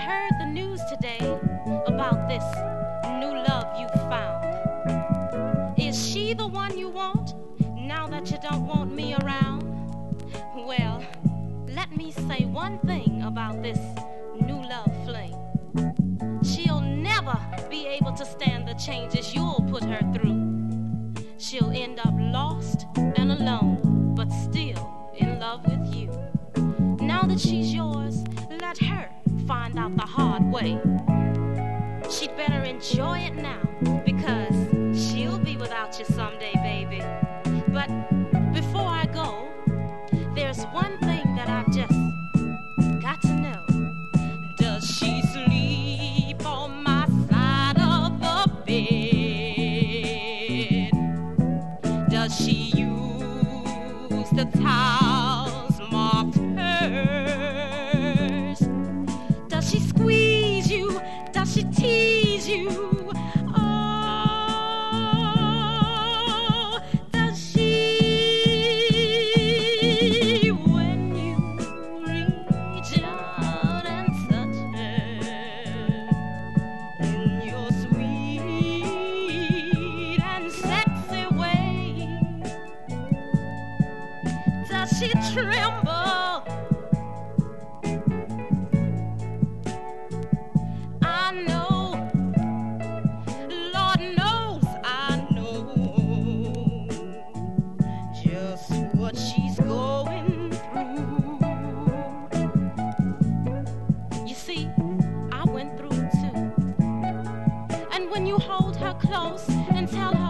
heard the news today about this new love you found. Is she the one you want now that you don't want me around? Well, let me say one thing about this new love fling. She'll never be able to stand the changes you'll put her through. She'll end up lost and alone, but still in love with you. Now that she's yours, let her find out the hard way. She'd better enjoy it now, because she'll be without you someday, baby. But before I go, there's one thing that I've just got to know. Does she sleep on my side of the bed? Does she use the towels marked hers? Does she squeeze you? Does she tease you? Oh, does she, when you reach out and touch her in your sweet and sexy way, does she tremble? What she's going through. You see, I went through it too. And when you hold her close and tell her